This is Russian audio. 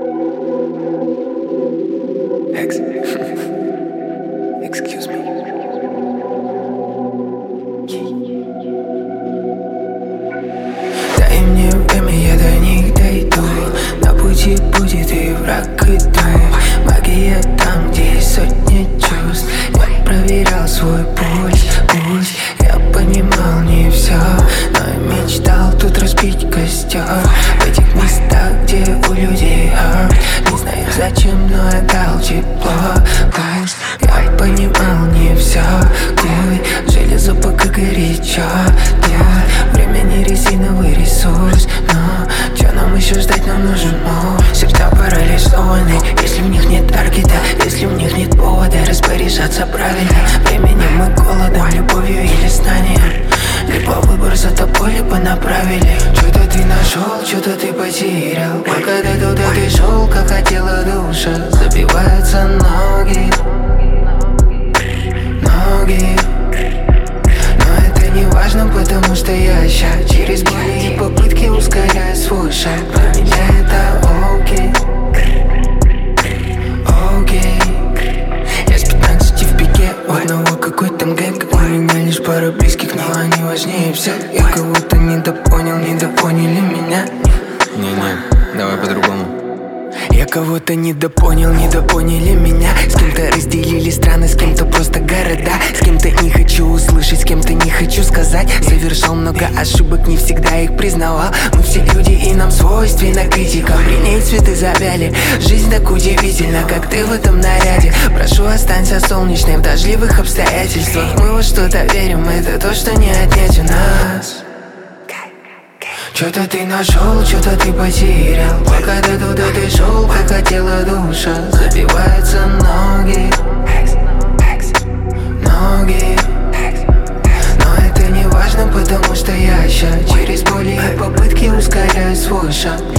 Excuse me. Дай мне время, я до них дойду. На пути будет и враг, и друг. Магия там, где есть сотни чувств. Я проверял свой пульс. Я понимал не все, но я мечтал тут разбить костер. В этих местах, где у людей hurt. Не знаю зачем, но я дал тепло. Пусть я понимал не все. Железо пока горячо. Время не резиновый ресурс. Но чё нам еще ждать, нам нужен мув. Сердца парализованы, если в них нет таргета. Если в них нет повода распоряжаться правильно. Временем мы голодом, любовью или знанием. Либо выбор за тобой, либо направили. Что-то ты нашел, что-то ты потерял. Пока ты туда ты шел, как хотела душа. Забиваются ноги. Но это не важно, потому что я ща через боли и попытки ускоряю свой шаг. Для меня это окей. Я с 15 в пике, у одного какой-то гэнг. У меня лишь пара близких, но они важнее всех. Я кого-то недопоняли меня. Не, давай по-другому. Я кого-то недопоняли меня. С кем-то разделили страны, с кем-то просто города. С кем-то не хочу услышать, с кем-то не хочу сказать. Совершал много ошибок, не всегда их признавал. Мы все люди и нам свойственна критика. При ней цветы завяли, жизнь так удивительна, как ты в этом наряде. Прошу, останься солнечной в дождливых обстоятельствах. Мы во что-то верим, это то, что не отнять у нас. Что-то ты нашел, что-то ты потерял. Пока ты туда ты шел, как хотела душа. Забиваются ноги. Но это не важно, потому что я ща через боли и попытки ускоряю свой шаг.